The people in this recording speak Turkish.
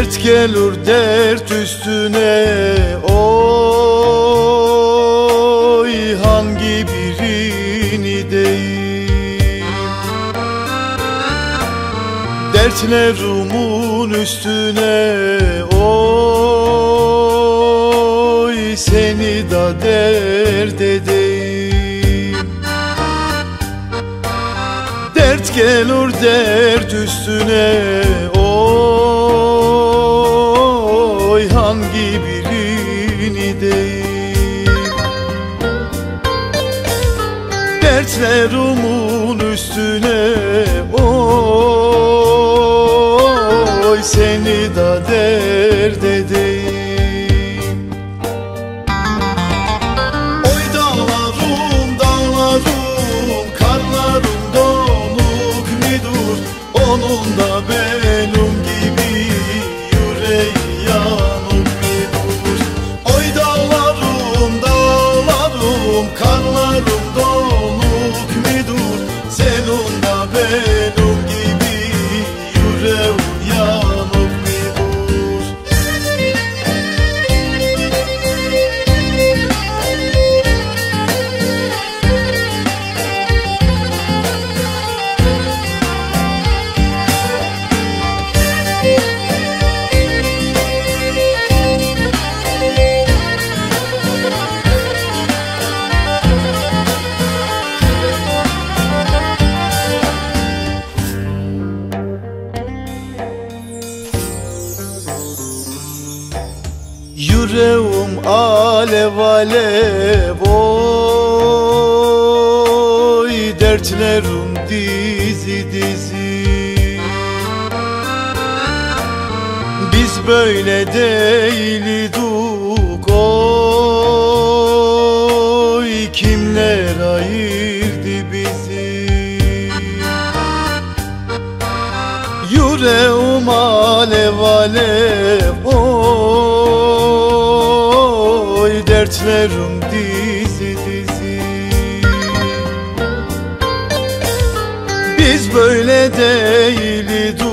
Dert gelir dert üstüne, oy hangi birini deyim? Dertlerimin üstüne, oy seni da dert edeyim. Dert gelir dert üstüne, oy hangi birini deyim? Dertlerimin üstüne, oy seni da dert edeyim. Oy dağlarım dağlarım, karlarım donuk midur? Onun da benim gibi yüreği yanık midur? Oy dağlarım dağlarım, karlarım donuk midur? Senin da benim gibi yüreği yanık midur? Yüreğim alev alev, oy dertlerim dizi dizi. Biz böyle değildik, oy kimler ayırdı bizi? Yüreğim alev alev, oy dertlerim dizi dizi. Biz böyle değildik,